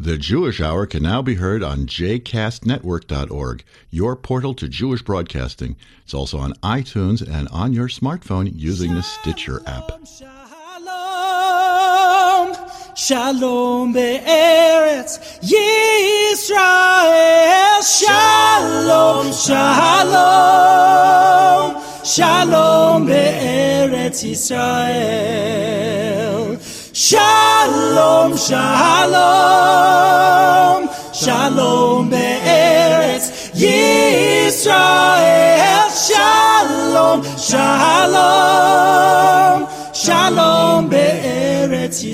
The Jewish Hour can now be heard on jcastnetwork.org, your portal to Jewish broadcasting. It's also on iTunes and on your smartphone using the Stitcher app. Shalom, shalom be'eretz Yisrael. Shalom, shalom, shalom be'eretz Yisrael. Shalom, shalom, shalom be'eretz Yisrael. Shalom, shalom, shalom be'eretz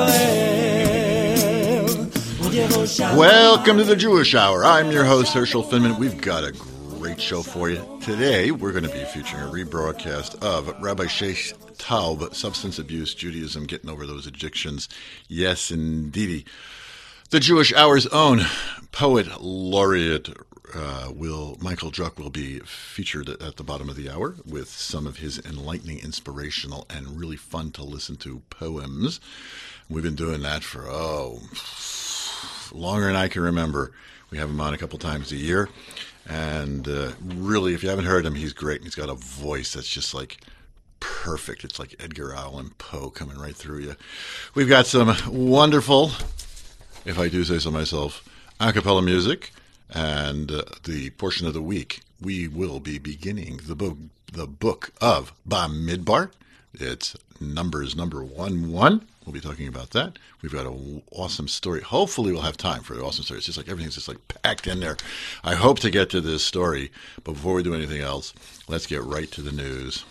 Yisrael. Welcome to the Jewish Hour. I'm your host, Herschel Finman. We've got a great show for you. Today, we're going to be featuring a rebroadcast of Rabbi Sheikh Taub, Substance Abuse, Judaism, Getting Over Those Addictions. Yes, indeedy. The Jewish Hour's own poet laureate, Michael Druck, will be featured at the bottom of the hour with some of his enlightening, inspirational, and really fun to listen to poems. We've been doing that for, longer than I can remember. We have him on a couple times a year. And really, if you haven't heard him, he's great. He's got a voice that's just like perfect. It's like Edgar Allan Poe coming right through you. We've got some wonderful, if I do say so myself, a cappella music. And the portion of the week, we will be beginning the book of Bamidbar. It's Numbers number 1:1. We'll be talking about that. We've got an awesome story. Hopefully we'll have time for an awesome story. It's just like everything's just like packed in there. I hope to get to this story. But before we do anything else, let's get right to the news.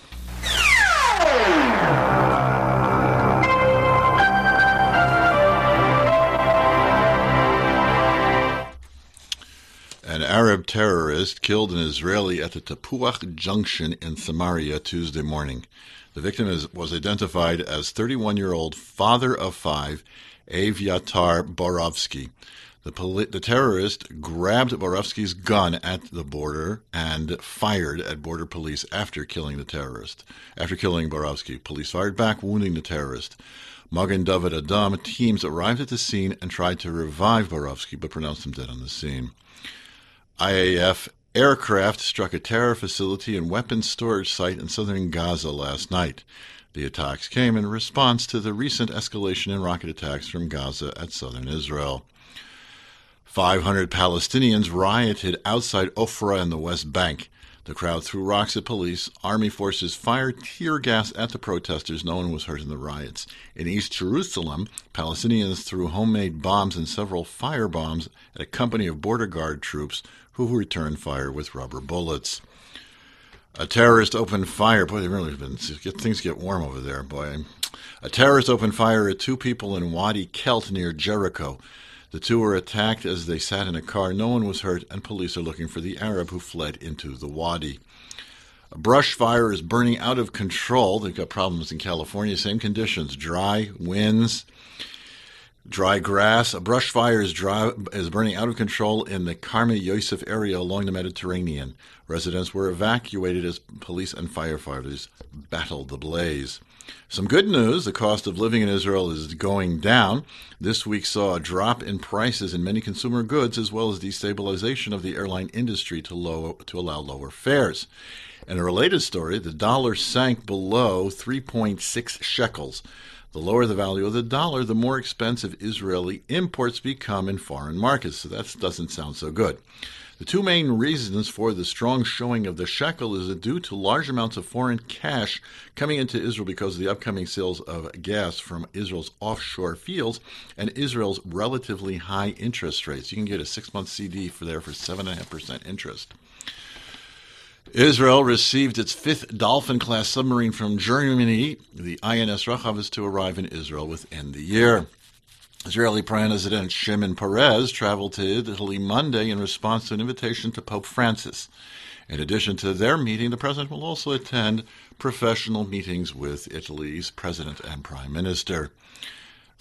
An Arab terrorist killed an Israeli at the Tapuach Junction in Samaria Tuesday morning. The victim was identified as 31-year-old father of five, Aviatar Borovsky. The terrorist grabbed Borovsky's gun at the border and fired at border police after killing the terrorist. After killing Borovsky, police fired back, wounding the terrorist. Magen David Adom teams arrived at the scene and tried to revive Borovsky, but pronounced him dead on the scene. IAF aircraft struck a terror facility and weapons storage site in southern Gaza last night. The attacks came in response to the recent escalation in rocket attacks from Gaza at southern Israel. 500 Palestinians rioted outside Ofra in the West Bank. The crowd threw rocks at police. Army forces fired tear gas at the protesters. No one was hurt in the riots. In East Jerusalem, Palestinians threw homemade bombs and several firebombs at a company of border guard troops who returned fire with rubber bullets. A terrorist opened fire. Boy, things get warm over there, boy. A terrorist opened fire at two people in Wadi Kelt near Jericho. The two were attacked as they sat in a car. No one was hurt, and police are looking for the Arab who fled into the wadi. A brush fire is burning out of control. They've got problems in California. Same conditions: dry winds, dry grass. A brush fire is burning out of control in the Karmi Yosef area along the Mediterranean. Residents were evacuated as police and firefighters battled the blaze. Some good news: the cost of living in Israel is going down. This week saw a drop in prices in many consumer goods, as well as destabilization of the airline industry to allow lower fares. In a related story, the dollar sank below 3.6 shekels. The lower the value of the dollar, the more expensive Israeli imports become in foreign markets. So that doesn't sound so good. The two main reasons for the strong showing of the shekel is due to large amounts of foreign cash coming into Israel because of the upcoming sales of gas from Israel's offshore fields and Israel's relatively high interest rates. You can get a 6-month CD for 7.5% interest. Israel received its 5th Dolphin-class submarine from Germany. The INS Rachav is to arrive in Israel within the year. Israeli President Shimon Peres traveled to Italy Monday in response to an invitation to Pope Francis. In addition to their meeting, the president will also attend professional meetings with Italy's president and prime minister.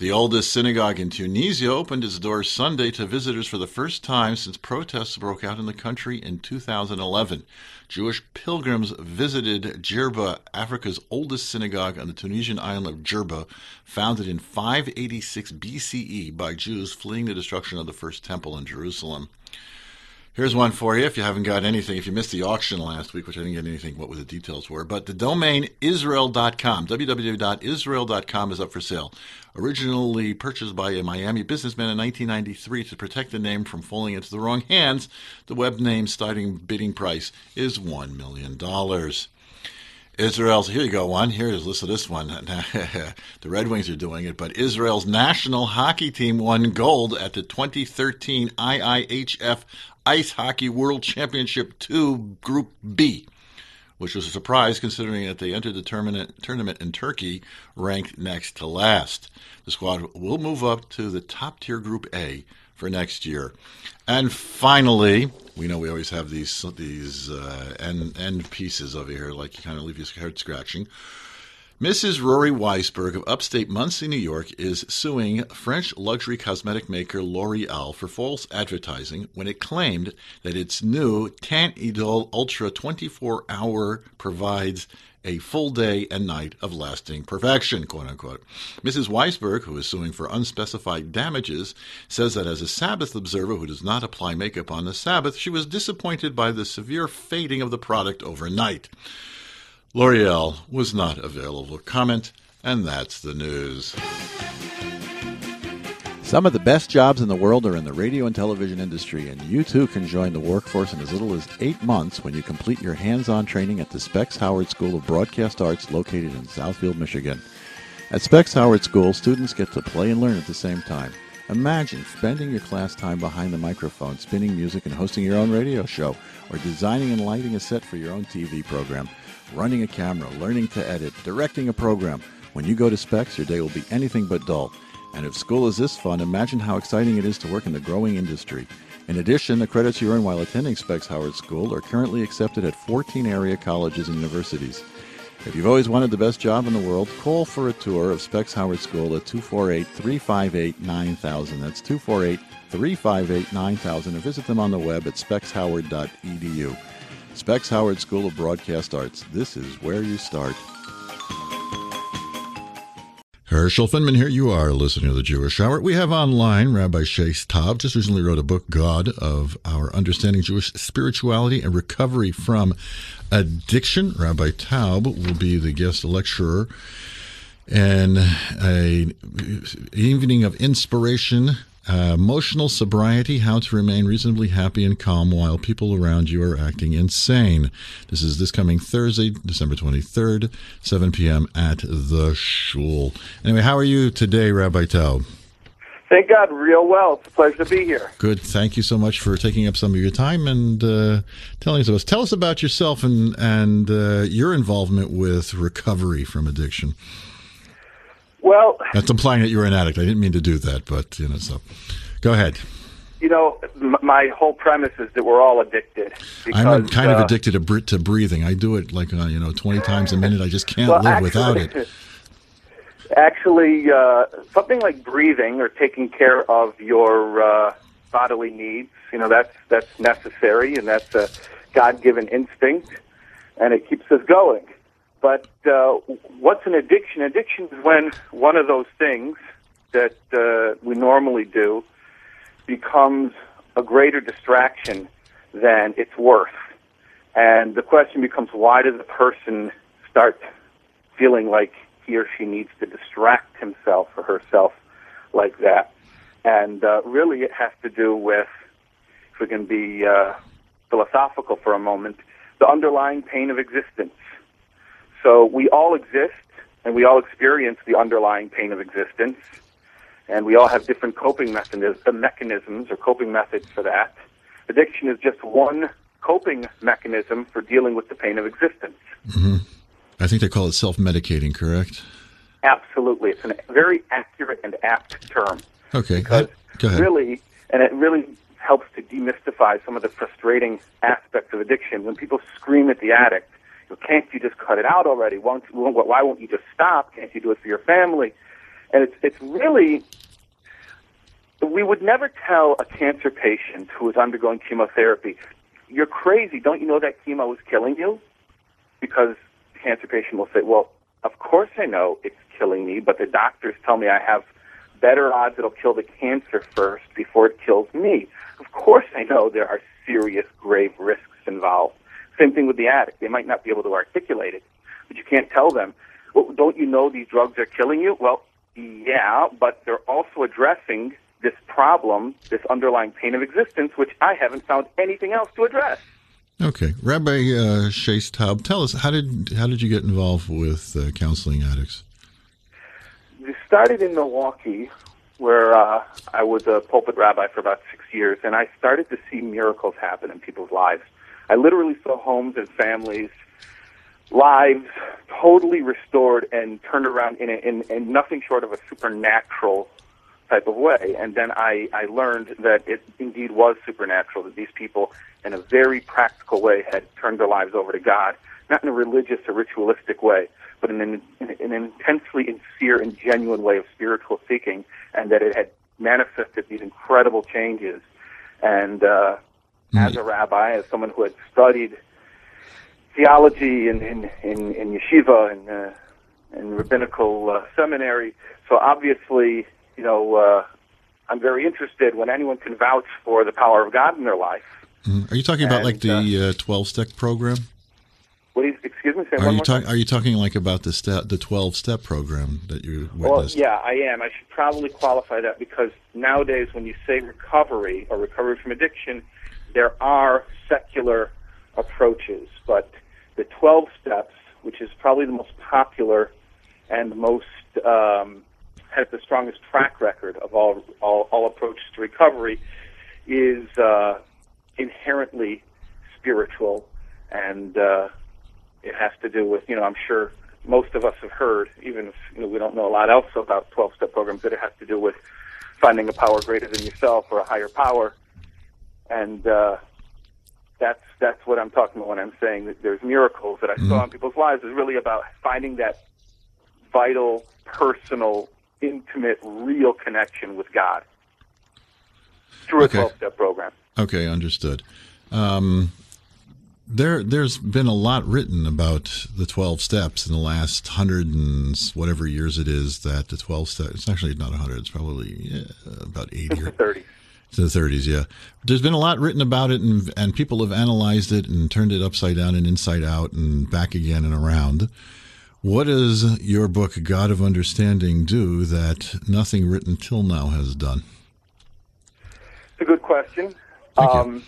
The oldest synagogue in Tunisia opened its doors Sunday to visitors for the first time since protests broke out in the country in 2011. Jewish pilgrims visited Jerba, Africa's oldest synagogue on the Tunisian island of Jerba, founded in 586 BCE by Jews fleeing the destruction of the first temple in Jerusalem. Here's one for you if you haven't got anything, if you missed the auction last week, which I didn't get anything, what the details were. But the domain Israel.com, www.israel.com, is up for sale. Originally purchased by a Miami businessman in 1993 to protect the name from falling into the wrong hands, the web name's starting bidding price is $1 million. Israel's, here you go, one. Here's, listen to this one. The Red Wings are doing it, but Israel's national hockey team won gold at the 2013 IIHF Ice Hockey World Championship 2 Group B, which was a surprise considering that they entered the tournament in Turkey ranked next to last. The squad will move up to the top-tier Group A for next year. And finally, we know we always have these end pieces over here, like you kind of leave your head scratching. Mrs. Rory Weisberg of upstate Muncie, New York, is suing French luxury cosmetic maker L'Oreal for false advertising when it claimed that its new Teint Idole Ultra 24-hour provides a full day and night of lasting perfection, quote-unquote. Mrs. Weisberg, who is suing for unspecified damages, says that as a Sabbath observer who does not apply makeup on the Sabbath, she was disappointed by the severe fading of the product overnight. L'Oreal was not available for comment, and that's the news. Some of the best jobs in the world are in the radio and television industry, and you too can join the workforce in as little as 8 months when you complete your hands-on training at the Specs Howard School of Broadcast Arts located in Southfield, Michigan. At Specs Howard School, students get to play and learn at the same time. Imagine spending your class time behind the microphone, spinning music and hosting your own radio show, or designing and lighting a set for your own TV program, running a camera, learning to edit, directing a program. When you go to Specs, your day will be anything but dull. And if school is this fun, imagine how exciting it is to work in the growing industry. In addition, the credits you earn while attending Specs Howard School are currently accepted at 14 area colleges and universities. If you've always wanted the best job in the world, call for a tour of Specs Howard School at 248-358-9000. That's 248-358-9000. And visit them on the web at specshoward.edu. Specs Howard School of Broadcast Arts. This is where you start. Herschel Finman here. You are listening to the Jewish Hour. We have online Rabbi Shais Taub, just recently wrote a book, God, of Our Understanding Jewish Spirituality and Recovery from Addiction. Rabbi Taub will be the guest lecturer in an evening of inspiration, emotional sobriety, how to remain reasonably happy and calm while people around you are acting insane. This is this coming Thursday, December 23rd, 7 p.m. at the Shul. Anyway, how are you today, Rabbi Taub? Thank God, real well. It's a pleasure to be here. Good. Thank you so much for taking up some of your time and telling us about. Tell us about yourself and your involvement with recovery from addiction. Well, that's implying that you're an addict. I didn't mean to do that, but so go ahead. My whole premise is that we're all addicted. Because, I'm kind of addicted to breathing. I do it 20 times a minute. I just can't live without it. Actually, something like breathing or taking care of your bodily needs, that's necessary, and that's a God-given instinct, and it keeps us going. But what's an addiction? Addiction is when one of those things that we normally do becomes a greater distraction than it's worth. And the question becomes, why does a person start feeling like he or she needs to distract himself or herself like that? And really it has to do with, if we can be philosophical for a moment, the underlying pain of existence. So we all exist, and we all experience the underlying pain of existence, and we all have different coping mechanisms or coping methods for that. Addiction is just one coping mechanism for dealing with the pain of existence. Mm-hmm. I think they call it self-medicating, correct? Absolutely. It's a very accurate and apt term. Okay, because go ahead. It really helps to demystify some of the frustrating aspects of addiction. When people scream at the addict, can't you just cut it out already? Why won't you just stop? Can't you do it for your family? And it's really, we would never tell a cancer patient who is undergoing chemotherapy, you're crazy, don't you know that chemo is killing you? Because the cancer patient will say, well, of course I know it's killing me, but the doctors tell me I have better odds it'll kill the cancer first before it kills me. Of course I know there are serious, grave risks involved. Same thing with the addict. They might not be able to articulate it, but you can't tell them, well, don't you know these drugs are killing you? Well, yeah, but they're also addressing this problem, this underlying pain of existence, which I haven't found anything else to address. Okay. Rabbi Shais Taub, tell us, how did you get involved with counseling addicts? We started in Milwaukee, where I was a pulpit rabbi for about 6 years, and I started to see miracles happen in people's lives. I literally saw homes and families, lives totally restored and turned around in nothing short of a supernatural type of way. And then I learned that it indeed was supernatural, that these people, in a very practical way, had turned their lives over to God, not in a religious or ritualistic way, but in an intensely sincere and genuine way of spiritual seeking, and that it had manifested these incredible changes. And as a rabbi, as someone who had studied theology in yeshiva and rabbinical seminary, so obviously, you know, I'm very interested when anyone can vouch for the power of God in their life. Are you talking about like the 12-step program? Excuse me? Say one more time. Are you talking like about the 12-step program that you Well, witnessed? yeah, I am. I should probably qualify that because nowadays when you say recovery or recovery from addiction, there are secular approaches, but the 12 steps, which is probably the most popular and most has the strongest track record of all approaches to recovery, is inherently spiritual, and it has to do with, I'm sure most of us have heard, even if we don't know a lot else about 12-step programs, that it has to do with finding a power greater than yourself or a higher power, and that's what I'm talking about when I'm saying that there's miracles that I saw in people's lives. Is really about finding that vital, personal, intimate, real connection with God through a 12-step program. Okay, understood. There's been a lot written about the 12 steps in the last 100 and whatever years it is that the 12 steps, it's actually not 100, it's probably about 80 It's or the 30s. To the 30s, yeah. There's been a lot written about it, and people have analyzed it and turned it upside down and inside out and back again and around. What does your book, God of Understanding, do that nothing written till now has done? It's a good question. Thank you.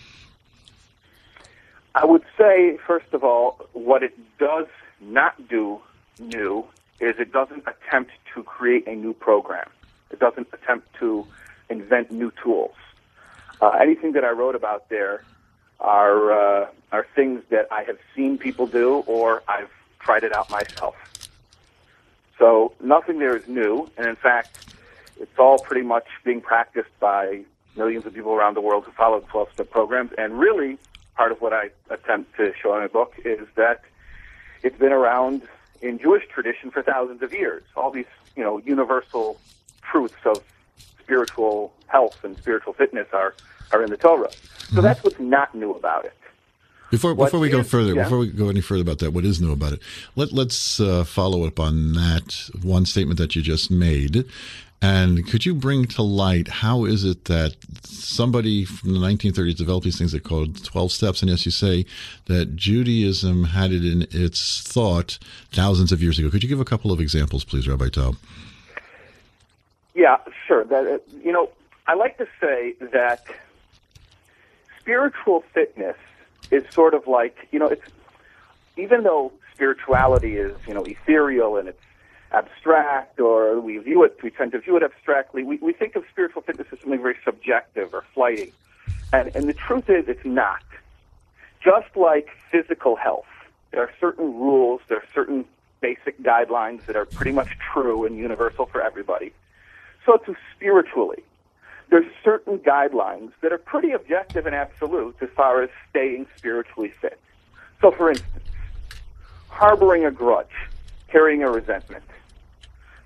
I would say, first of all, what it does not do new is it doesn't attempt to create a new program. It doesn't attempt to invent new tools. Anything that I wrote about there are things that I have seen people do or I've tried it out myself. So nothing there is new, and in fact, it's all pretty much being practiced by millions of people around the world who follow the 12-step programs, and really part of what I attempt to show in my book is that it's been around in Jewish tradition for thousands of years. All these, universal truths of spiritual health and spiritual fitness are in the Torah. So that's what's not new about it. Before we go further, before we go any further about that, what is new about it? Let's follow up on that one statement that you just made. And could you bring to light how is it that somebody from the 1930s developed these things that called 12 steps? And yes, you say that Judaism had it in its thought thousands of years ago. Could you give a couple of examples, please, Rabbi Taub? Yeah, sure. That I like to say that spiritual fitness is sort of like, it's, even though spirituality is, ethereal and it's abstract, or we tend to view it abstractly, we think of spiritual fitness as something very subjective or flighty. And the truth is it's not. Just like physical health, there are certain rules, there are certain basic guidelines that are pretty much true and universal for everybody. So too spiritually, there's certain guidelines that are pretty objective and absolute as far as staying spiritually fit. So for instance, harboring a grudge, carrying a resentment,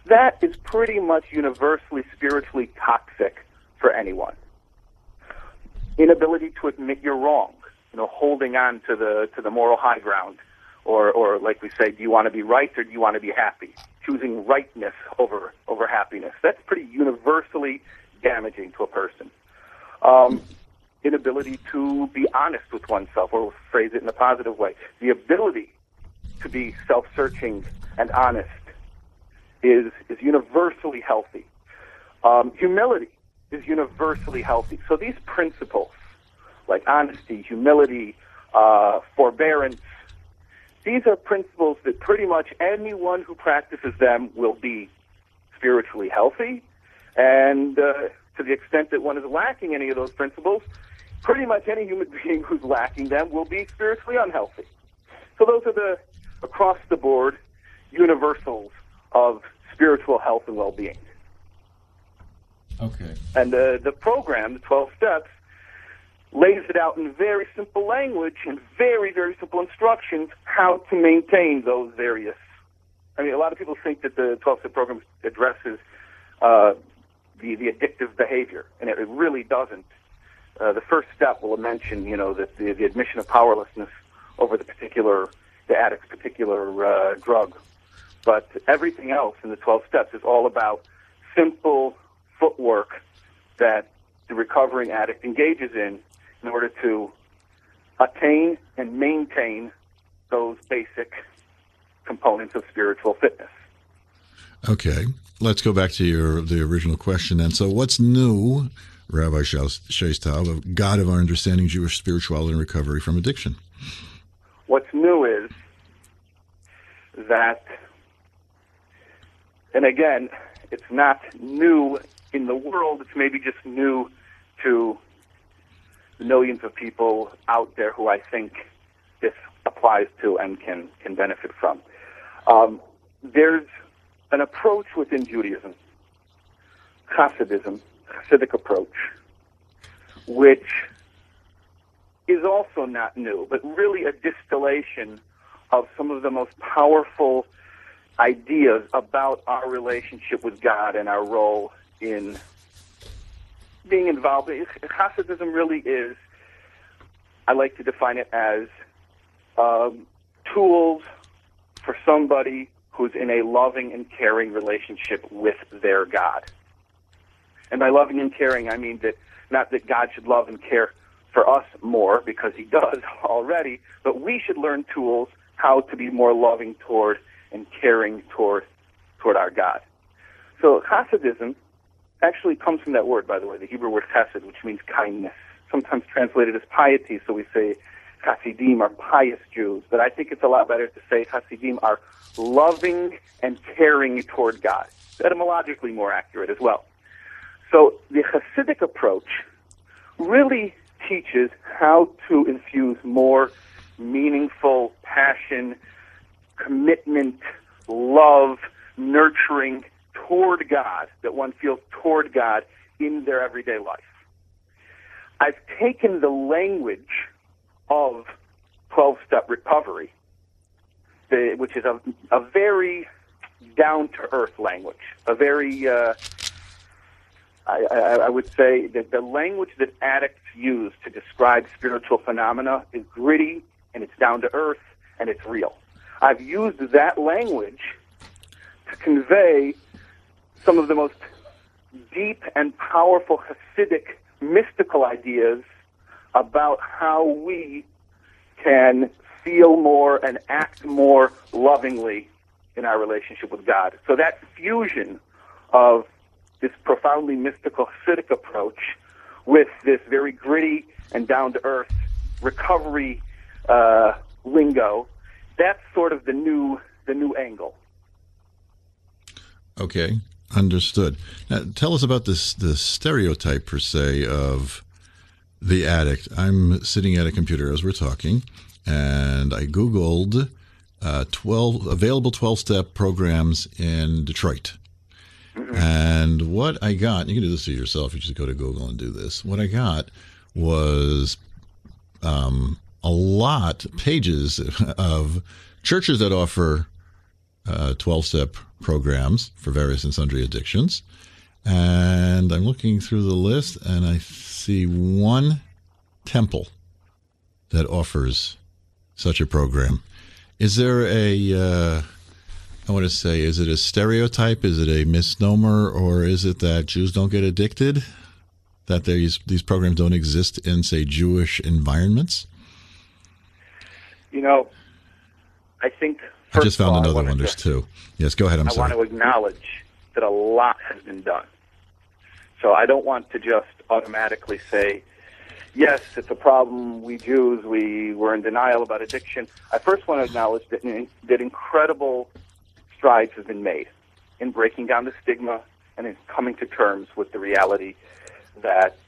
that is pretty much universally spiritually toxic for anyone. Inability to admit you're wrong, holding on to the moral high ground, or like we say, do you want to be right or do you want to be happy? Choosing rightness over happiness. That's pretty universally damaging to a person. Inability to be honest with oneself, or phrase it in a positive way. The ability to be self-searching and honest is universally healthy. Humility is universally healthy. So these principles, like honesty, humility, forbearance, these are principles that pretty much anyone who practices them will be spiritually healthy. And to the extent that one is lacking any of those principles, pretty much any human being who's lacking them will be spiritually unhealthy. So those are the across-the-board universals of spiritual health and well-being. Okay. And the program, the 12 Steps, lays it out in very simple language and very, very simple instructions how to maintain those various. I mean, a lot of people think that the 12-step program addresses the addictive behavior, and it really doesn't. The first step will mention, that the admission of powerlessness over the addict's particular drug. But everything else in the 12 steps is all about simple footwork that the recovering addict engages in order to attain and maintain those basic components of spiritual fitness. Okay, let's go back to the original question then. So what's new, Rabbi Shestaub, of God of our understanding, Jewish spirituality and recovery from addiction? What's new is that, and again, it's not new in the world, it's maybe just new to millions of people out there who I think this applies to and can benefit from. There's an approach within Judaism, Hasidism, Hasidic approach, which is also not new, but really a distillation of some of the most powerful ideas about our relationship with God and our role in being involved. Hasidism really is, I like to define it as tools for somebody who's in a loving and caring relationship with their God. And by loving and caring, I mean that not that God should love and care for us more, because he does already, but we should learn tools how to be more loving toward and caring toward our God. So Hasidism actually comes from that word, by the way, the Hebrew word chesed, which means kindness, sometimes translated as piety, so we say Hasidim are pious Jews, but I think it's a lot better to say Hasidim are loving and caring toward God. Etymologically more accurate as well. So the Hasidic approach really teaches how to infuse more meaningful passion, commitment, love, nurturing toward God, that one feels toward God in their everyday life. I've taken the language of 12-step recovery, which is a very down-to-earth language, a very, I would say that the language that addicts use to describe spiritual phenomena is gritty, and it's down-to-earth, and it's real. I've used that language to convey some of the most deep and powerful Hasidic mystical ideas about how we can feel more and act more lovingly in our relationship with God. So that fusion of this profoundly mystical Hasidic approach with this very gritty and down-to-earth recovery lingo, that's sort of the new angle. Okay, understood. Now, tell us about the stereotype, per se, of the addict. I'm sitting at a computer as we're talking, and I Googled 12 available 12-step programs in Detroit. Mm-hmm. And what I got, you can do this to yourself, you just go to Google and do this. What I got was a lot, pages of churches that offer 12-step programs for various and sundry addictions. And I'm looking through the list, and I see one temple that offers such a program. Is there I want to say, is it a stereotype? Is it a misnomer? Or is it that Jews don't get addicted? That these programs don't exist in, say, Jewish environments? I think... I just found another one. There's two. Yes, go ahead. I'm sorry. I want to acknowledge that a lot has been done. So I don't want to just automatically say, yes, it's a problem. We Jews, we were in denial about addiction. I first want to acknowledge that incredible strides have been made in breaking down the stigma and in coming to terms with the reality that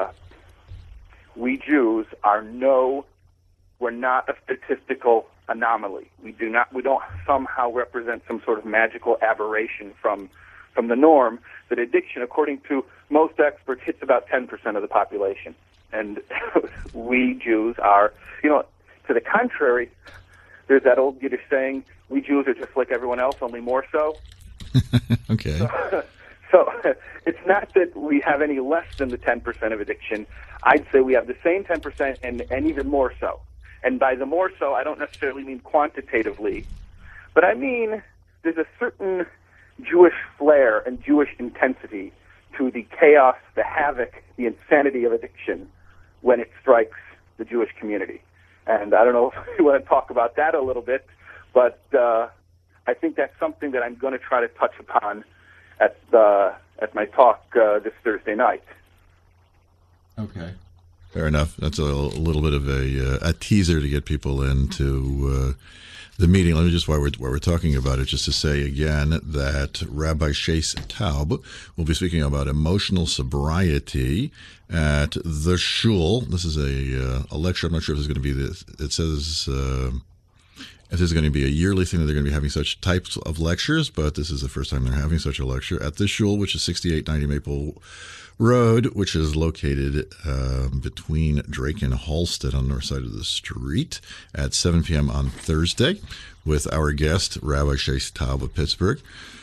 we Jews we're not a statistical anomaly. We don't somehow represent some sort of magical aberration from the norm. That addiction, according to most experts, hits about 10% of the population. And we Jews are, to the contrary, there's that old Yiddish saying, we Jews are just like everyone else, only more so. Okay. So it's not that we have any less than the 10% of addiction. I'd say we have the same 10% and even more so. And by the more so, I don't necessarily mean quantitatively, but I mean there's a certain Jewish flair and Jewish intensity to the chaos, the havoc, the insanity of addiction when it strikes the Jewish community. And I don't know if you want to talk about that a little bit, but I think that's something that I'm going to try to touch upon at my talk this Thursday night. Okay. Fair enough. That's a little bit of a teaser to get people into the meeting. Let me just, while we're talking about it, just to say again that Rabbi Shais Taub will be speaking about emotional sobriety at the Shul. This is a lecture. I'm not sure if it's going to be this. It says if there's going to be a yearly thing that they're going to be having such types of lectures, but this is the first time they're having such a lecture at the Shul, which is 6890 Maple Road, which is located between Drake and Halstead on the north side of the street at 7 p.m. on Thursday with our guest, Rabbi Shais Taub of Pittsburgh.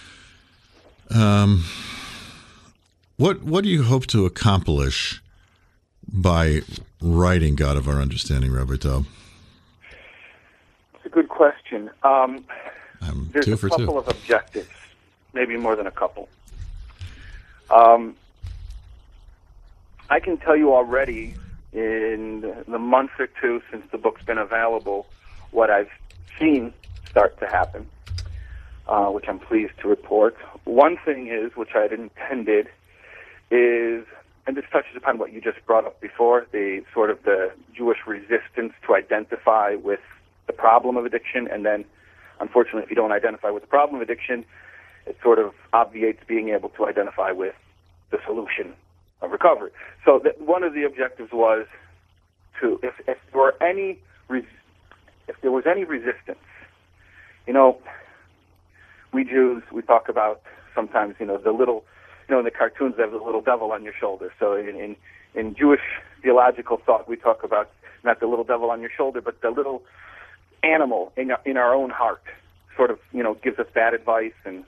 What do you hope to accomplish by writing God of Our Understanding, Rabbi Taub? It's a good question. There's two a for couple two. of objectives, maybe more than a couple. I can tell you already in the month or two since the book's been available what I've seen start to happen, which I'm pleased to report. One thing is, which I had intended, is, and this touches upon what you just brought up before, the sort of the Jewish resistance to identify with the problem of addiction, and then, unfortunately, if you don't identify with the problem of addiction, it sort of obviates being able to identify with the solution of recovery. So one of the objectives was to, if there were any, if there was any resistance, we Jews, we talk about sometimes, the little, in the cartoons they have the little devil on your shoulder. So in Jewish theological thought, we talk about not the little devil on your shoulder, but the little animal in our own heart, sort of, gives us bad advice and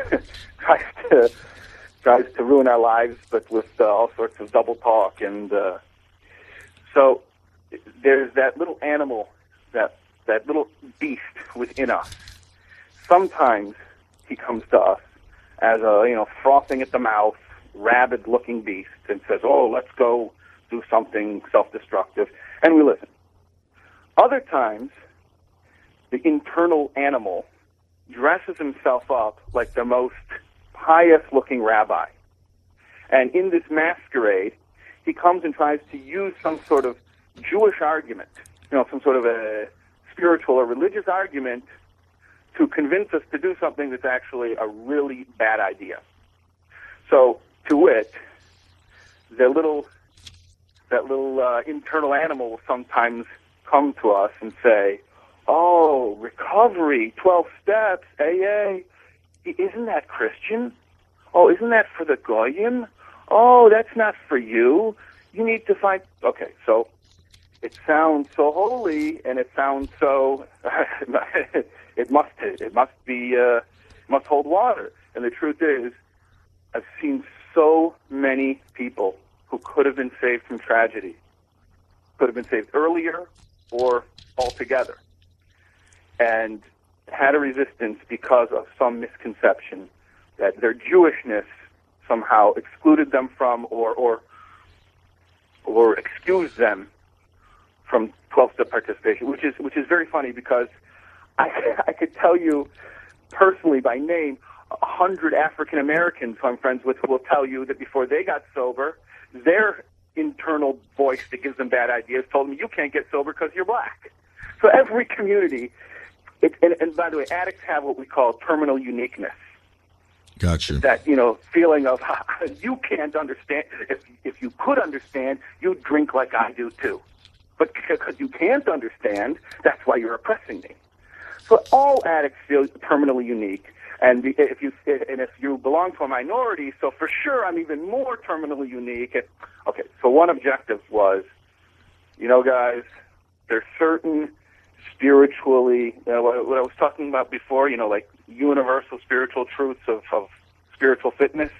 tries to ruin our lives, but with all sorts of double talk. And so there's that little animal, that little beast within us. Sometimes he comes to us as a, frothing at the mouth, rabid-looking beast and says, oh, let's go do something self-destructive, and we listen. Other times, the internal animal dresses himself up like the most pious-looking rabbi. And in this masquerade, he comes and tries to use some sort of Jewish argument, some sort of a spiritual or religious argument to convince us to do something that's actually a really bad idea. So, to wit, that little internal animal will sometimes come to us and say, oh, recovery, 12 steps, AA, isn't that Christian? Oh, isn't that for the Goyim? Oh, that's not for you. You need to find... Okay, so it sounds so holy, and it sounds so... it must hold water. And the truth is, I've seen so many people who could have been saved from tragedy, could have been saved earlier or altogether, and had a resistance because of some misconception that their Jewishness somehow excluded them from or excused them from 12-step participation, which is very funny, because I could tell you personally by name 100 African Americans who I'm friends with who will tell you that before they got sober, their internal voice that gives them bad ideas told them, you can't get sober because you're black. So every community, and by the way, addicts have what we call terminal uniqueness. Gotcha. That, feeling of, you can't understand. If you could understand, you'd drink like I do too. But because you can't understand, that's why you're oppressing me. So all addicts feel terminally unique. And if you belong to a minority, so for sure I'm even more terminally unique. Okay, so one objective was, guys, there's certain spiritually, what I was talking about before, like universal spiritual truths of spiritual fitness.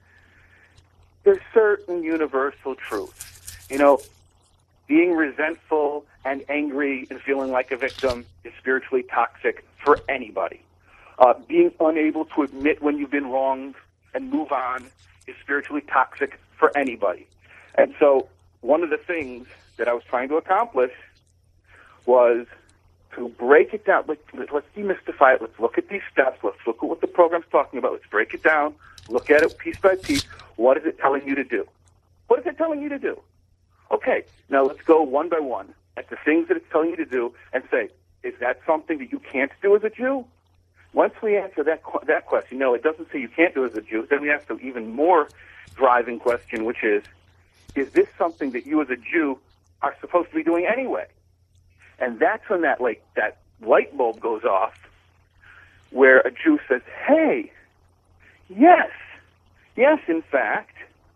There's certain universal truths. Being resentful and angry and feeling like a victim is spiritually toxic for anybody. Being unable to admit when you've been wronged and move on is spiritually toxic for anybody. And so one of the things that I was trying to accomplish was to break it down. Let's demystify it. Let's look at these steps. Let's look at what the program's talking about. Let's break it down. Look at it piece by piece. What is it telling you to do? What is it telling you to do? Okay, now let's go one by one at the things that it's telling you to do and say, is that something that you can't do as a Jew? Once we answer that question, no, it doesn't say you can't do it as a Jew. Then we ask the even more driving question, which is this something that you as a Jew are supposed to be doing anyway? And that's when that light bulb goes off, where a Jew says, hey, yes, in fact,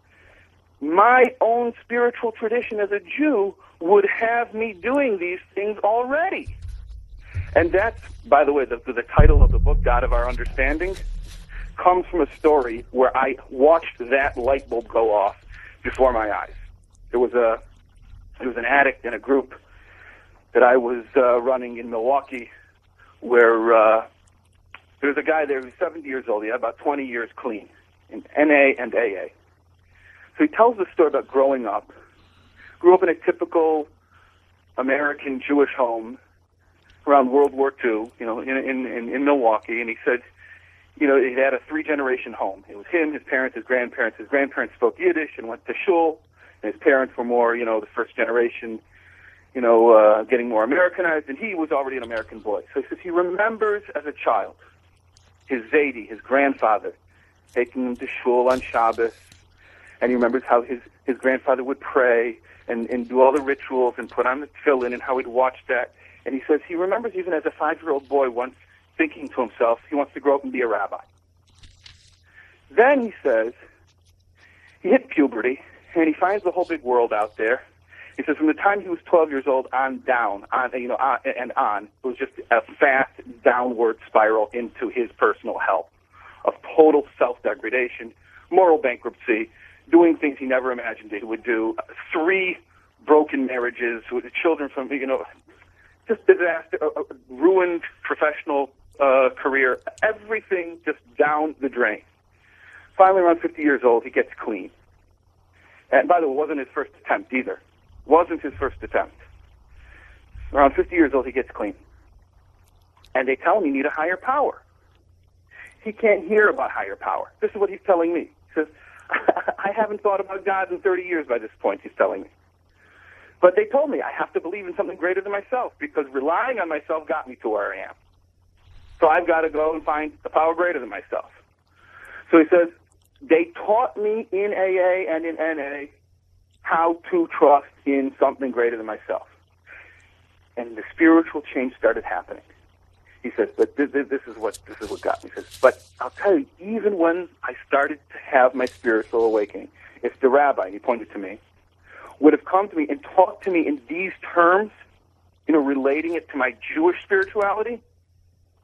my own spiritual tradition as a Jew would have me doing these things already. And that's, by the way, the title of the book, God of Our Understanding, comes from a story where I watched that light bulb go off before my eyes. There was an addict in a group that I was running in Milwaukee, where there was a guy there who was 70 years old. He had about 20 years clean in NA and AA. So he tells the story about growing up. Grew up in a typical American Jewish home around World War II, in Milwaukee, and he said, he had a 3-generation home. It was him, his parents, his grandparents. His grandparents spoke Yiddish and went to shul, and his parents were more, the first generation, getting more Americanized, and he was already an American boy. So he says he remembers as a child his Zaidi, his grandfather, taking him to shul on Shabbos, and he remembers how his grandfather would pray and do all the rituals and put on the tefillin and how he'd watch that. And he says he remembers even as a 5-year-old boy once thinking to himself he wants to grow up and be a rabbi. Then he says he hit puberty and he finds the whole big world out there. He says from the time he was 12 years old on, it was just a fast downward spiral into his personal hell of total self-degradation, moral bankruptcy, doing things he never imagined he would do, 3 broken marriages with children from, just disaster, ruined professional career, everything just down the drain. Finally, around 50 years old, he gets clean. And by the way, it wasn't his first attempt either. Wasn't his first attempt. Around 50 years old, he gets clean. And they tell him you need a higher power. He can't hear about higher power. This is what he's telling me. He says, I haven't thought about God in 30 years by this point, he's telling me. But they told me I have to believe in something greater than myself because relying on myself got me to where I am. So I've got to go and find a power greater than myself. So he says, they taught me in AA and in NA how to trust in something greater than myself. And the spiritual change started happening. He says, but this is what got me. He says, but I'll tell you, even when I started to have my spiritual awakening, if the rabbi, and he pointed to me, would have come to me and talked to me in these terms, relating it to my Jewish spirituality,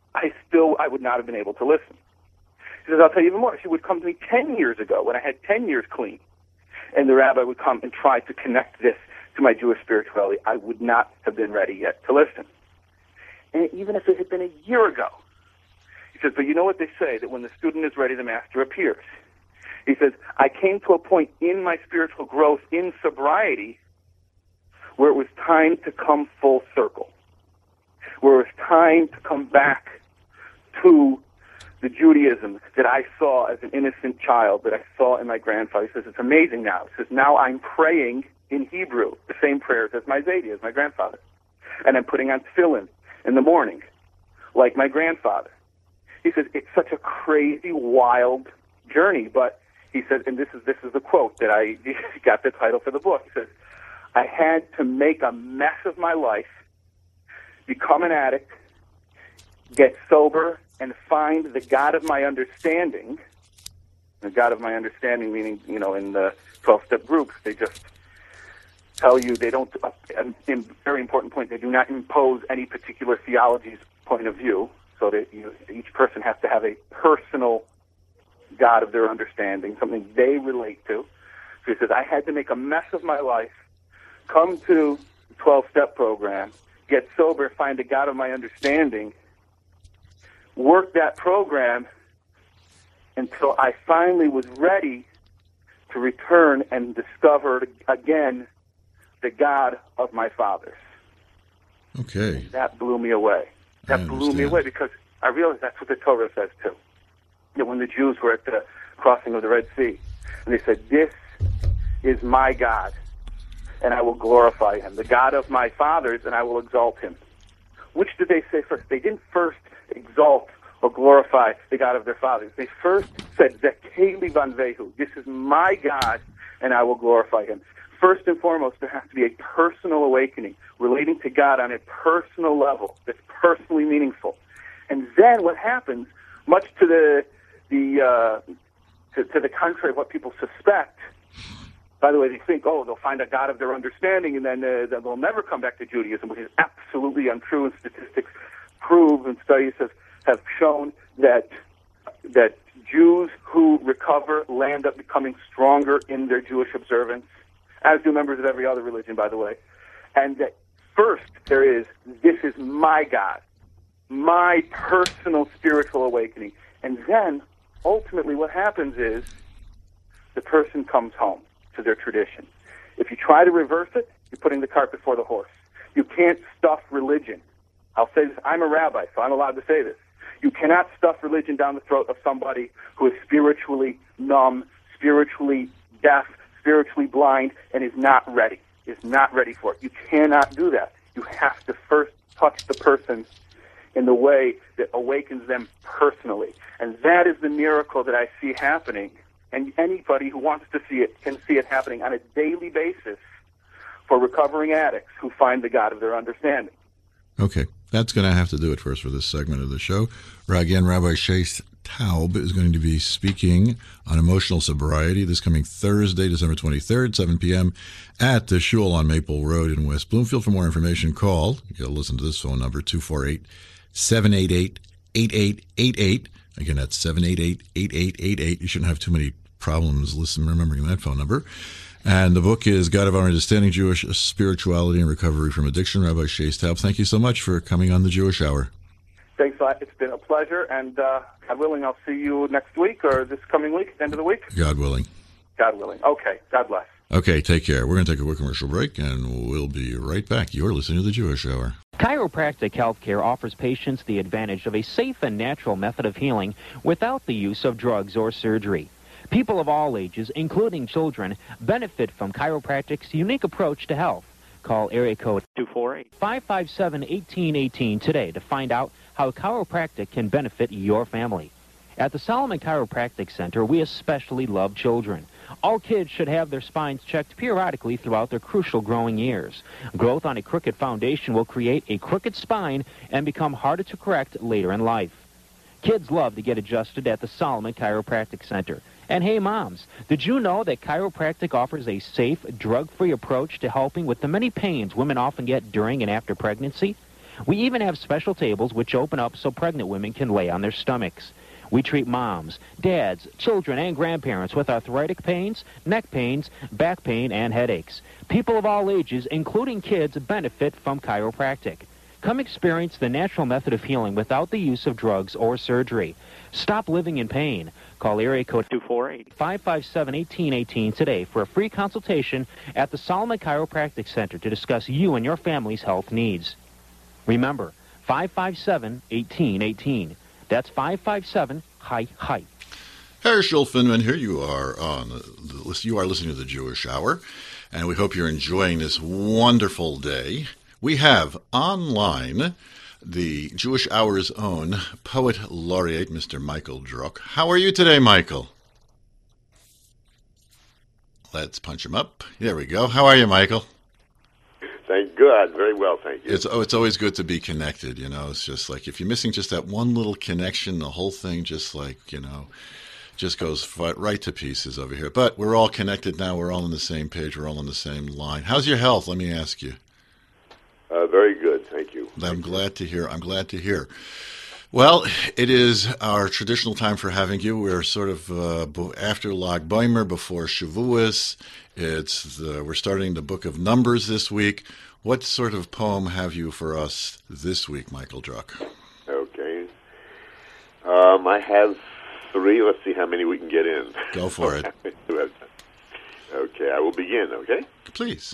I would not have been able to listen. He says, I'll tell you even more. She would come to me 10 years ago when I had 10 years clean, and the rabbi would come and try to connect this to my Jewish spirituality. I would not have been ready yet to listen. And even if it had been a year ago, he says, but you know what they say, that when the student is ready, the master appears. He says, I came to a point in my spiritual growth in sobriety where it was time to come full circle, where it was time to come back to the Judaism that I saw as an innocent child, that I saw in my grandfather. He says, it's amazing now. He says, now I'm praying in Hebrew, the same prayers as my Zaidi, as my grandfather. And I'm putting on tefillin in the morning, like my grandfather. He says, it's such a crazy, wild journey. But he says, and this is the quote that I got the title for the book. He says, I had to make a mess of my life, become an addict, get sober, and find the God of my understanding. The God of my understanding meaning, in the 12-step groups, they just tell you they don't, very important point, they do not impose any particular theology's point of view, so that each person has to have a personal God of their understanding, something they relate to. So he says, I had to make a mess of my life, come to the 12-step program, get sober, find the God of my understanding, work that program until I finally was ready to return and discover again the God of my fathers. Okay. That blew me away. That blew me away because I realized that's what the Torah says too. That when the Jews were at the crossing of the Red Sea, and they said, this is my God, and I will glorify him. The God of my fathers, and I will exalt him. Which did they say first? They didn't first exalt or glorify the God of their fathers. They first said, Zekeli vanvehu, this is my God, and I will glorify him. First and foremost, there has to be a personal awakening, relating to God on a personal level that's personally meaningful. And then what happens, much to the contrary of what people suspect, by the way, they think, they'll find a God of their understanding and then they'll never come back to Judaism, which is absolutely untrue, and statistics prove and studies have shown that Jews who recover land up becoming stronger in their Jewish observance, as do members of every other religion, by the way. And that first there is, this is my God, my personal spiritual awakening. And then, ultimately, what happens is the person comes home to their tradition. If you try to reverse it, you're putting the cart before the horse. You can't stuff religion. I'll say this, I'm a rabbi, so I'm allowed to say this. You cannot stuff religion down the throat of somebody who is spiritually numb, spiritually deaf, spiritually blind, and is not ready for it. You cannot do that. You have to first touch the person in the way that awakens them personally. And that is the miracle that I see happening. And anybody who wants to see it can see it happening on a daily basis for recovering addicts who find the God of their understanding. Okay, that's going to have to do it for us for this segment of the show. Again, Rabbi Shais Taub is going to be speaking on emotional sobriety this coming Thursday, December 23rd, 7 p.m. at the Shul on Maple Road in West Bloomfield. For more information, call. You'll listen to this phone number, 248-788-8888. Again, that's 788-8888. You shouldn't have too many problems remembering that phone number. And the book is God of Our Understanding, Jewish Spirituality and Recovery from Addiction. Rabbi Shais Taub, thank you so much for coming on the Jewish Hour. Thanks a lot. It's been a pleasure. And God willing, I'll see you next week or this coming week, end of the week. God willing. God willing. Okay. God bless. Okay, take care. We're going to take a quick commercial break, and we'll be right back. You're listening to the Jewish Hour. Chiropractic Healthcare offers patients the advantage of a safe and natural method of healing without the use of drugs or surgery. People of all ages, including children, benefit from chiropractic's unique approach to health. Call area code 248-557-1818 today to find out how chiropractic can benefit your family. At the Solomon Chiropractic Center, we especially love children. All kids should have their spines checked periodically throughout their crucial growing years. Growth on a crooked foundation will create a crooked spine and become harder to correct later in life. Kids love to get adjusted at the Solomon Chiropractic Center. And hey, moms, did you know that chiropractic offers a safe, drug-free approach to helping with the many pains women often get during and after pregnancy? We even have special tables which open up so pregnant women can lay on their stomachs. We treat moms, dads, children, and grandparents with arthritic pains, neck pains, back pain, and headaches. People of all ages, including kids, benefit from chiropractic. Come experience the natural method of healing without the use of drugs or surgery. Stop living in pain. Call area code 248-557-1818 today for a free consultation at the Solomon Chiropractic Center to discuss you and your family's health needs. Remember, 557-1818. That's 557-HI-HI. Herschel Finman here. You are listening to the Jewish Hour, and we hope you're enjoying this wonderful day. We have online the Jewish Hour's own poet laureate, Mr. Michael Druck. How are you today, Michael? Let's punch him up. There we go. How are you, Michael? Thank God. Very well, thank you. It's always good to be connected, It's just like if you're missing just that one little connection, the whole thing just just goes right to pieces over here. But we're all connected now. We're all on the same page. We're all on the same line. How's your health? Let me ask you. Very good, thank you. I'm glad to hear. Well, it is our traditional time for having you. We're sort of after Lag Baimer, before Shavuos. We're starting the book of Numbers this week. What sort of poem have you for us this week, Michael Druck? Okay. I have 3. Let's see how many we can get in. Go for it. Okay, I will begin, okay? Please.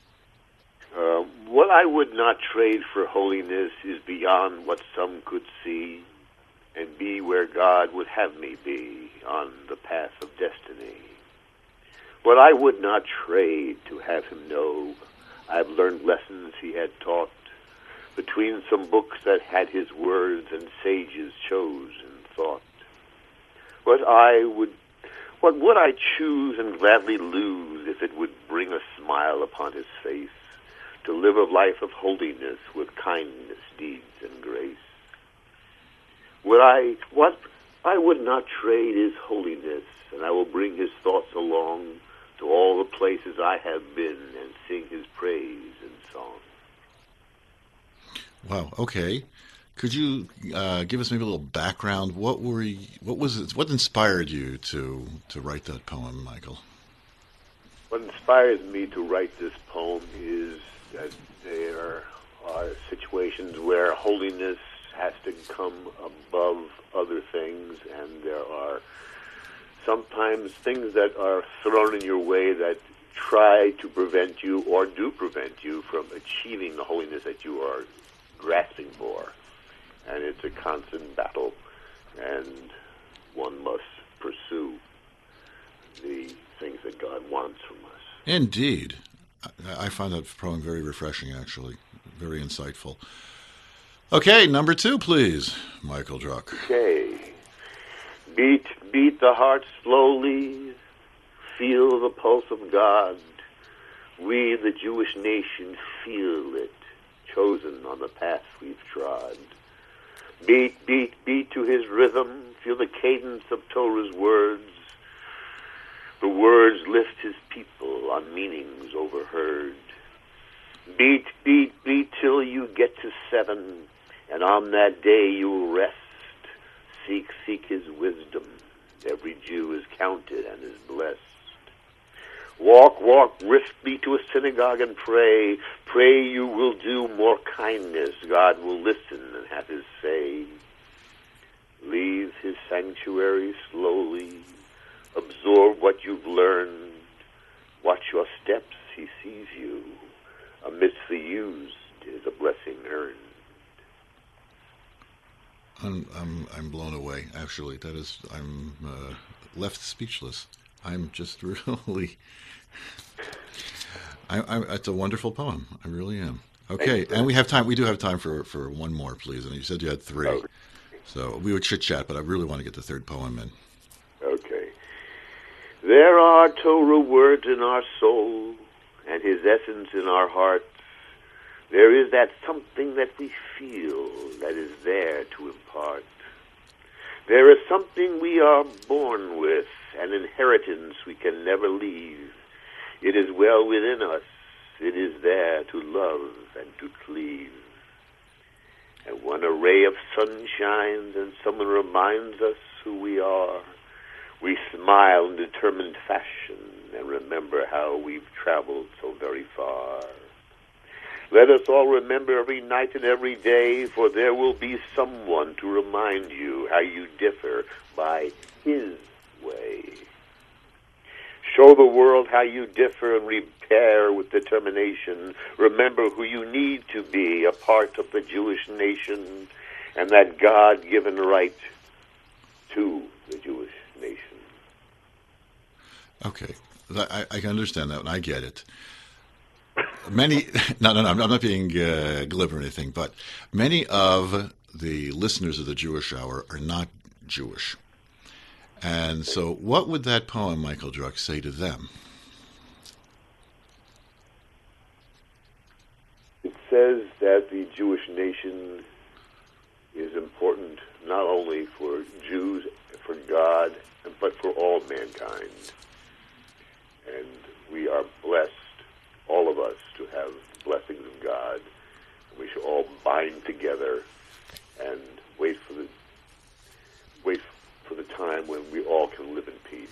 What I would not trade for holiness is beyond what some could see, and be where God would have me be on the path of destiny. What I would not trade to have him know, I've learned lessons he had taught, between some books that had his words and sages chose and thought. What would I choose and gladly lose if it would bring a smile upon his face, to live a life of holiness with kindness, deeds, and grace? What I would not trade is holiness, and I will bring his thoughts along to all the places I have been and sing his praise in song. Wow. Okay. Could you give us maybe a little background? What inspired you to write that poem, Michael? What inspires me to write this poem is that there are situations where holiness has to come above other things, and there are sometimes things that are thrown in your way that try to prevent you or do prevent you from achieving the holiness that you are grasping for. And it's a constant battle, and one must pursue the things that God wants from us. Indeed. I find that poem very refreshing, actually. Very insightful. Okay, number 2, please, Michael Druck. Okay. Beat the heart slowly. Feel the pulse of God. We, the Jewish nation, feel it, chosen on the path we've trod. Beat to his rhythm. Feel the cadence of Torah's words. The words lift his people on meanings overheard. Beat till you get to 7, and on that day you'll rest. Seek his wisdom. Every Jew is counted and is blessed. Walk briskly to a synagogue and pray. Pray you will do more kindness. God will listen and have his say. Leave his sanctuary slowly. Absorb what you've learned. Watch your steps, he sees you. Amidst the used is a blessing earned. I'm blown away. Actually, I'm left speechless. I'm just really. It's a wonderful poem. I really am. Okay, and we have time. We do have time for one more, please. And you said you had 3, okay. So we would chit chat, but I really want to get the 3rd poem in. Okay. There are Torah words in our soul, and his essence in our hearts. There is that something that we feel that is there to impart. There is something we are born with, an inheritance we can never leave. It is well within us. It is there to love and to cleave. And when a ray of sun shines and someone reminds us who we are, we smile in determined fashion and remember how we've traveled so very far. Let us all remember every night and every day, for there will be someone to remind you how you differ by his way. Show the world how you differ and repair with determination. Remember who you need to be, a part of the Jewish nation, and that God-given right to the Jewish nation. Okay, I can understand that, and I get it. Many, no, I'm not being glib or anything, but many of the listeners of the Jewish Hour are not Jewish. And so what would that poem, Michael Druck, say to them? It says that the Jewish nation is important not only for Jews, for God, but for all mankind. And we are blessed, all of us, to have blessings of God. We should all bind together and wait for the time when we all can live in peace.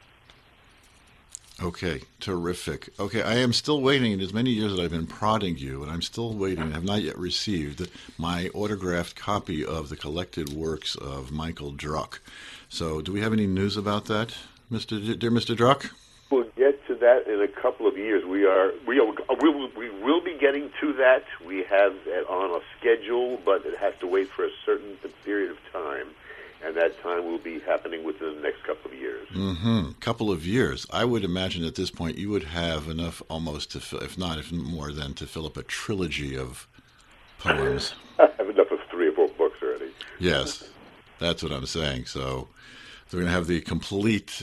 Okay, terrific. Okay, I am still waiting. In as many years that I've been prodding you, and I'm still waiting. I have not yet received my autographed copy of the collected works of Michael Druck. So, do we have any news about that, dear Mr. Druck? We'll get to that in a couple of years. We will be getting to that. We have it on a schedule, but it has to wait for a certain period of time. And that time will be happening within the next couple of years. Couple of years. I would imagine at this point you would have enough almost to fill, if more than to fill up a trilogy of poems. I have enough of 3 or 4 books already. Yes, that's what I'm saying. So they're going to have the complete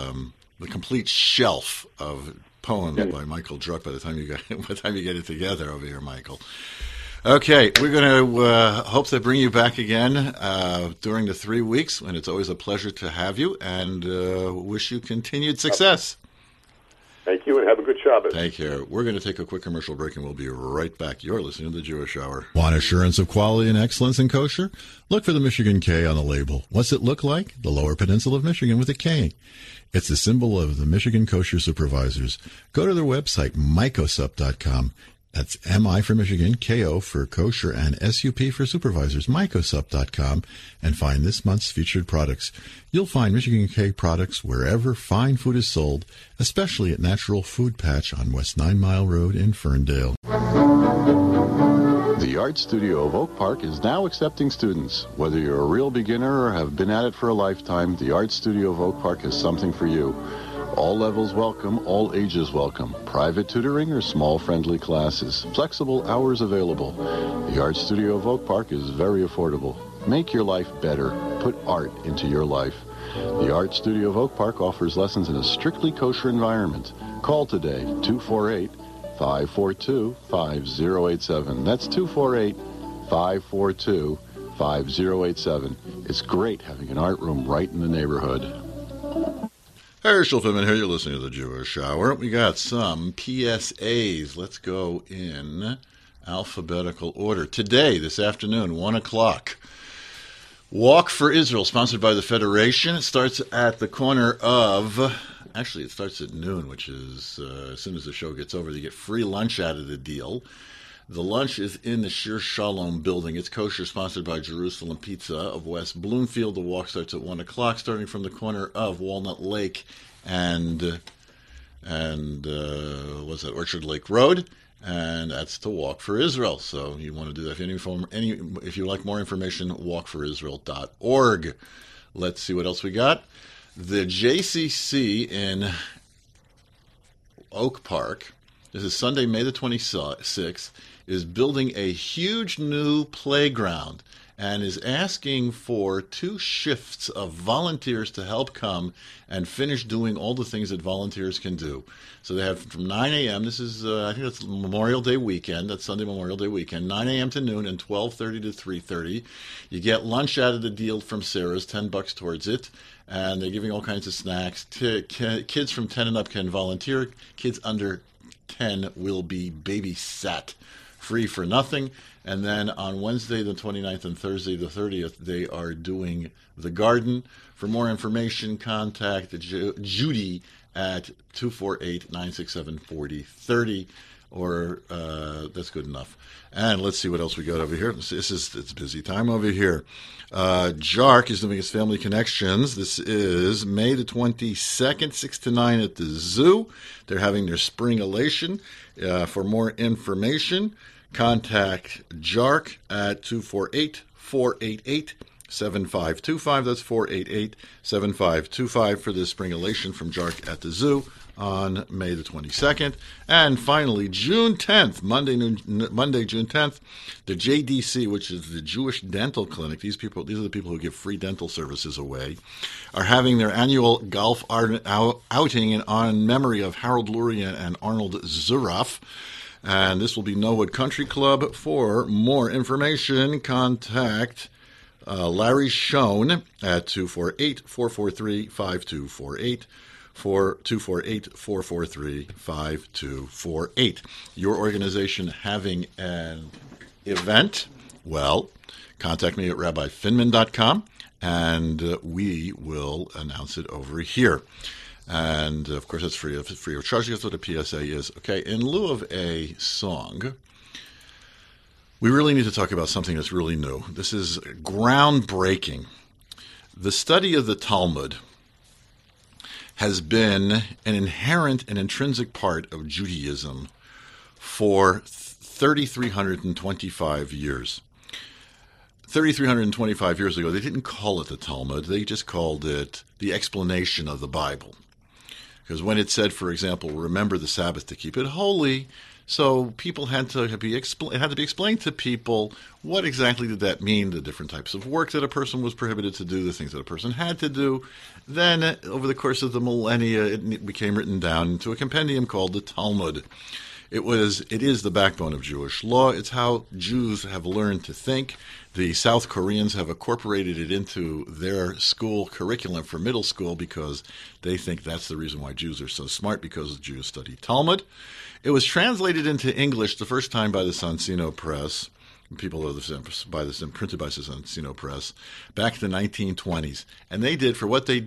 shelf of poems by Michael Druck by the time you get it together over here, Michael. Okay, we're going to hope to bring you back again during the 3 weeks, and it's always a pleasure to have you, and wish you continued success. Thank you, and have a good Shabbos. Take care. We're going to take a quick commercial break, and we'll be right back. You're listening to The Jewish Hour. Want assurance of quality and excellence in kosher? Look for the Michigan K on the label. What's it look like? The Lower Peninsula of Michigan with a K. It's the symbol of the Michigan Kosher Supervisors. Go to their website, mycosup.com. That's MI for Michigan, KO for kosher, and SUP for supervisors, mycosup.com, and find this month's featured products. You'll find Michigan K products wherever fine food is sold, especially at Natural Food Patch on West 9 Mile Road in Ferndale. The Art Studio of Oak Park is now accepting students. Whether you're a real beginner or have been at it for a lifetime, the Art Studio of Oak Park has something for you. All levels welcome, all ages welcome. Private tutoring or small friendly classes. Flexible hours available. The Art Studio of Oak Park is very affordable. Make your life better. Put art into your life. The Art Studio of Oak Park offers lessons in a strictly kosher environment. Call today, 248-542-5087. That's 248-542-5087. It's great having an art room right in the neighborhood. Herschel Finman here. You're listening to The Jewish Hour. We got some PSAs. Let's go in alphabetical order. Today, this afternoon, 1 o'clock, Walk for Israel, sponsored by the Federation. It starts at the corner of... Actually, it starts at noon, which is as soon as the show gets over, you get free lunch out of the deal. The lunch is in the Shir Shalom building. It's kosher, sponsored by Jerusalem Pizza of West Bloomfield. The walk starts at 1 o'clock, starting from the corner of Walnut Lake and what's that, Orchard Lake Road, and that's to Walk for Israel. So you want to do that. If you like more information, walkforisrael.org. Let's see what else we got. The JCC in Oak Park, this is Sunday, May the 26th, is building a huge new playground and is asking for 2 shifts of volunteers to help come and finish doing all the things that volunteers can do. So they have from 9 a.m., this is, I think that's Memorial Day weekend, that's Sunday Memorial Day weekend, 9 a.m. to noon and 12:30 to 3:30. You get lunch out of the deal from Sarah's, $10 towards it, and they're giving all kinds of snacks. Kids from 10 and up can volunteer. Kids under 10 will be babysat. free for nothing. And then on Wednesday the 29th and Thursday the 30th, they are doing the garden. For more information, contact Judy at 248-967-4030, or that's good enough. And let's see what else we got over here. It's busy time over here. JARC is doing his Family Connections. This is May the 22nd, 6 to 9 at the zoo. They're having their spring elation. For more information, contact JARC at 248-488-7525. That's 488-7525 for this spring elation from JARC at the zoo on May the 22nd. And finally, June 10th, Monday, June 10th, the JDC, which is the Jewish Dental Clinic, these are the people who give free dental services away, are having their annual golf outing on memory of Harold Luria and Arnold Zuraf. And this will be Norwood Country Club. For more information, contact Larry Schoen at 248-443-5248. For 248-443-5248. Your organization having an event, well, contact me at rabbifinman.com, and we will announce it over here. And, of course, it's free of charge. That's what a PSA is. Okay, in lieu of a song, we really need to talk about something that's really new. This is groundbreaking. The study of the Talmud has been an inherent and intrinsic part of Judaism for 3,325 years. 3,325 years ago, they didn't call it the Talmud. They just called it the explanation of the Bible. Because when it said, for example, remember the Sabbath to keep it holy, so people had to be explained to people what exactly did that mean, the different types of work that a person was prohibited to do, the things that a person had to do. Then, over the course of the millennia, it became written down into a compendium called the Talmud. It is the backbone of Jewish law. It's how Jews have learned to think. The South Koreans have incorporated it into their school curriculum for middle school because they think that's the reason why Jews are so smart, because Jews study Talmud. It was translated into English the first time by the Sansino Press. People are printed by the Sansino Press back in the 1920s. And they did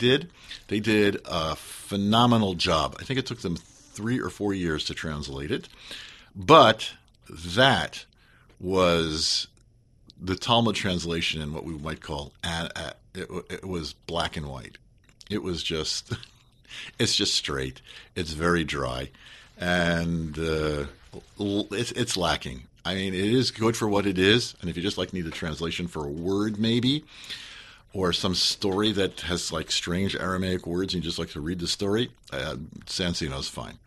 a phenomenal job. I think it took them 3 or 4 years to translate it. But that was the Talmud translation in what we might call, it was black and white. It was just, it's just straight. It's very dry. And it's lacking. I mean, it is good for what it is, and if you just need a translation for a word, maybe, or some story that has strange Aramaic words, and you just like to read the story, Sansino's fine.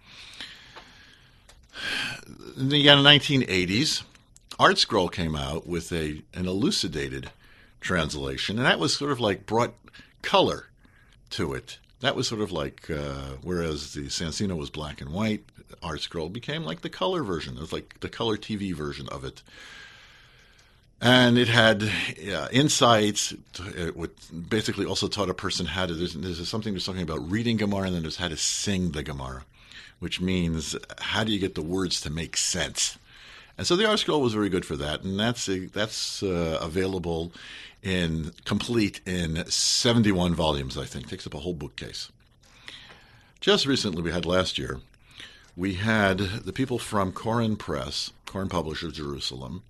Then you got in the 1980s, ArtScroll came out with an elucidated translation, and that was sort of brought color to it. That was sort of whereas the Sansino was black and white, ArtScroll became the color version. It was the color TV version of it. And it had insights. It would basically also taught a person how to, there's something about reading Gemara, and then there's how to sing the Gemara, which means how do you get the words to make sense. And so the ArtScroll was very good for that, and that's available complete in 71 volumes, I think. Takes up a whole bookcase. Just recently, last year, we had the people from Koren Press, Koren Publishers Jerusalem,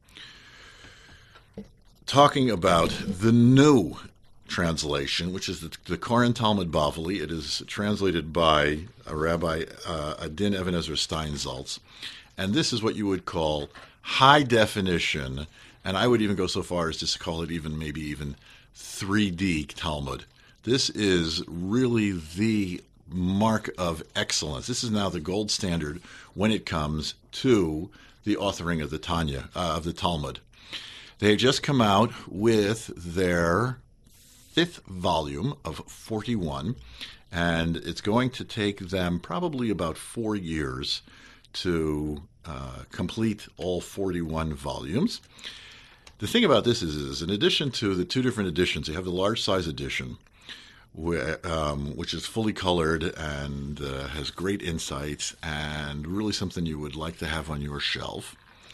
talking about the new translation, which is the Koren Talmud Bavli. It is translated by a Rabbi Adin Even Ezra Steinsaltz. And this is what you would call high definition, and I would even go so far as to call it maybe even 3D Talmud. This is really the mark of excellence. This is now the gold standard when it comes to the authoring of the Tanya, of the Talmud. They have just come out with their 5th volume of 41, and it's going to take them probably about 4 years to complete all 41 volumes. The thing about this is in addition to the 2 different editions, you have the large size edition, which is fully colored and has great insights and really something you would like to have on your shelf.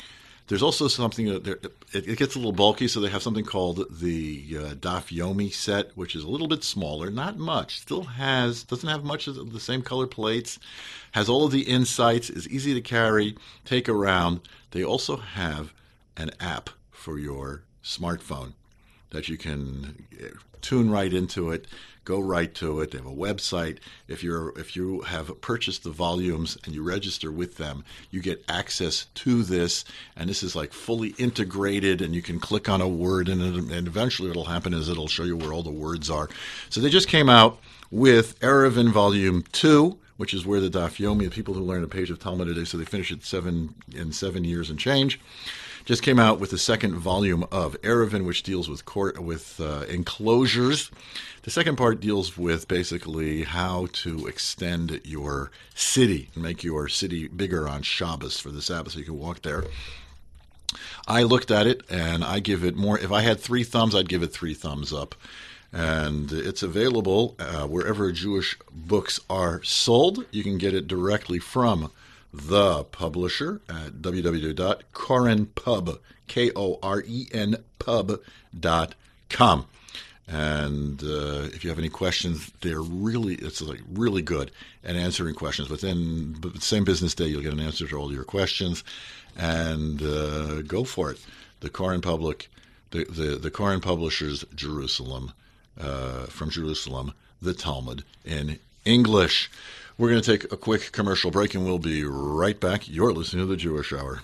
There's also something that it gets a little bulky, so they have something called the Daf Yomi set, which is a little bit smaller, not much. Still doesn't have much of the same color plates, has all of the insights, is easy to carry, take around. They also have an app for your smartphone that you can tune right into it, go right to it. They have a website. If you have purchased the volumes and you register with them, you get access to this, and this is like fully integrated, and you can click on a word, and eventually what'll happen is it'll show you where all the words are. So they just came out with Eruvin Volume 2, which is where the Daf Yomi, the people who learn a page of Talmud a day, so they finish it in 7 years and change, just came out with the second volume of Eruvin, which deals with enclosures. The second part deals with basically how to extend your city and make your city bigger on Shabbos for the Sabbath so you can walk there. I looked at it, and I give it more. If I had 3 thumbs, I'd give it 3 thumbs up. And it's available wherever Jewish books are sold. You can get it directly from the publisher at www.korenpub, Koren pub.com. And if you have any questions, it's like really good at answering questions. Within the same business day, you'll get an answer to all your questions. And go for it. The Koren Public, the Koren Publishers, Jerusalem, from Jerusalem, the Talmud in English. We're going to take a quick commercial break, and we'll be right back. You're listening to The Jewish Hour.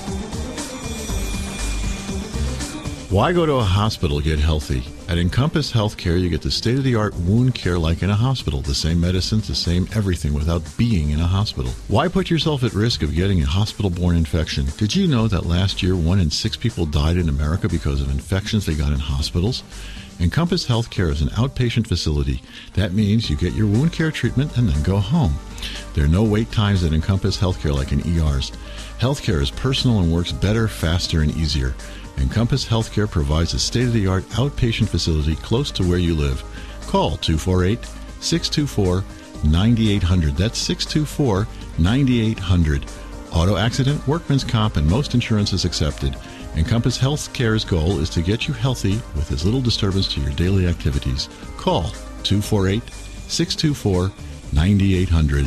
Why go to a hospital to get healthy? At Encompass Healthcare, you get the state-of-the-art wound care like in a hospital. The same medicines, the same everything without being in a hospital. Why put yourself at risk of getting a hospital-borne infection? Did you know that last year 1 in 6 people died in America because of infections they got in hospitals? Encompass Healthcare is an outpatient facility. That means you get your wound care treatment and then go home. There are no wait times at Encompass Healthcare like in ERs. Healthcare is personal and works better, faster, and easier. Encompass Healthcare provides a state-of-the-art outpatient facility close to where you live. Call 248-624-9800. That's 624-9800. Auto accident, workman's comp, and most insurance is accepted. Encompass Healthcare's goal is to get you healthy with as little disturbance to your daily activities. Call 248-624-9800.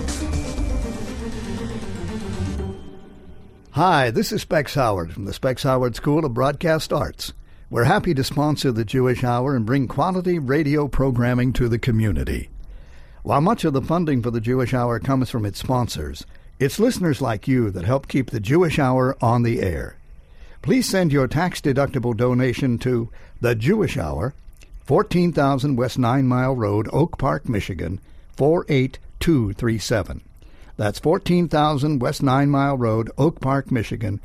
Hi, this is Specs Howard from the Specs Howard School of Broadcast Arts. We're happy to sponsor the Jewish Hour and bring quality radio programming to the community. While much of the funding for the Jewish Hour comes from its sponsors, it's listeners like you that help keep the Jewish Hour on the air. Please send your tax-deductible donation to The Jewish Hour, 14,000 West 9 Mile Road, Oak Park, Michigan, 48237. That's 14,000 West 9 Mile Road, Oak Park, Michigan,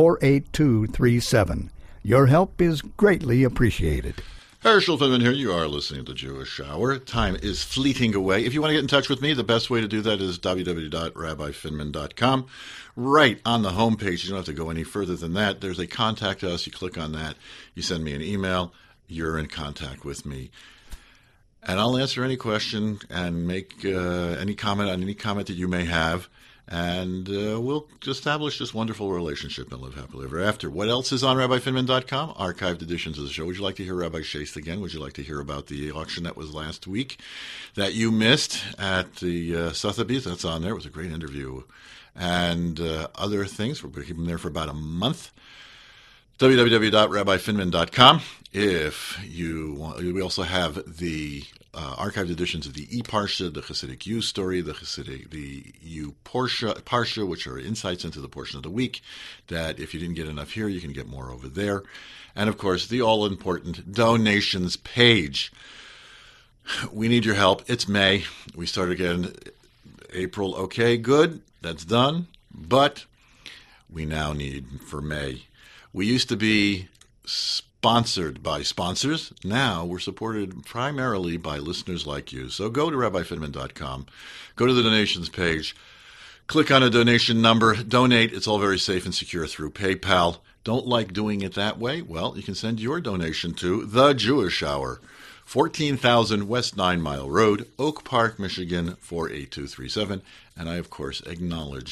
48237. Your help is greatly appreciated. Herschel Finman here. You are listening to the Jewish Hour. Time is fleeting away. If you want to get in touch with me, the best way to do that is www.rabbifinman.com. Right on the homepage. You don't have to go any further than that. There's a Contact Us. You click on that. You send me an email. You're in contact with me. And I'll answer any question and make any comment on any comment that you may have. And we'll establish this wonderful relationship and live happily ever after. What else is on RabbiFinman.com? Archived editions of the show. Would you like to hear Rabbi Shaist again? Would you like to hear about the auction that was last week that you missed at the Sotheby's? That's on there. It was a great interview. And other things. We're going to keep them there for about a month. www.rabbifinman.com. If you want, we also have the archived editions of the E-Parsha, the Hasidic U story, the U Parsha, which are insights into the portion of the week that if you didn't get enough here, you can get more over there. And, of course, the all-important donations page. We need your help. It's May. We start again April. Okay, good. That's done. But we now need for May. We used to be sponsored by sponsors. Now we're supported primarily by listeners like you. So go to rabbifinman.com, go to the donations page, click on a donation number, donate. It's all very safe and secure through PayPal. Don't like doing it that way? Well, you can send your donation to The Jewish Hour, 14,000 West 9 Mile Road, Oak Park, Michigan, 48237. And I, of course, acknowledge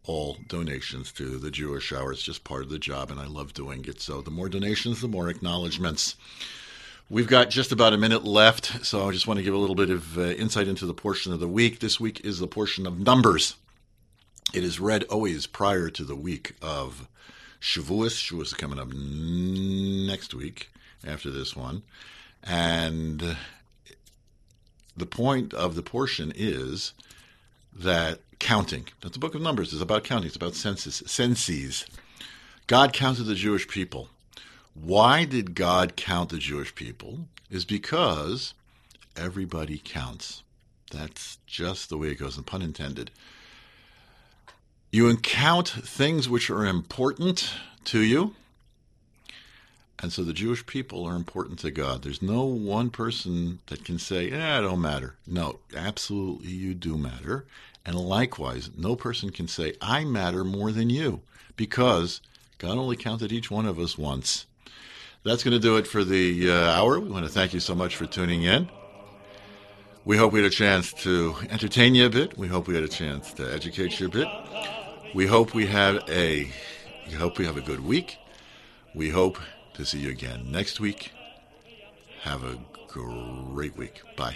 all donations to the Jewish Hour. It's just part of the job, and I love doing it. So the more donations, the more acknowledgments. We've got just about a minute left, so I just want to give a little bit of insight into the portion of the week. This week is the portion of Numbers. It is read always prior to the week of Shavuos. Shavuos is coming up next week after this one. And the point of the portion is that counting. That the book of Numbers is about counting. It's about census. God counted the Jewish people. Why did God count the Jewish people? Is because everybody counts. That's just the way it goes, and pun intended. You count things which are important to you, and so the Jewish people are important to God. There's no one person that can say, it don't matter. No, absolutely you do matter. And likewise, no person can say, I matter more than you, because God only counted each one of us once. That's going to do it for the hour. We want to thank you so much for tuning in. We hope we had a chance to entertain you a bit. We hope we had a chance to educate you a bit. We hope we have a good week. We hope to see you again next week. Have a great week. Bye.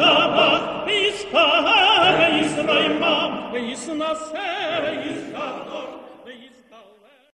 Is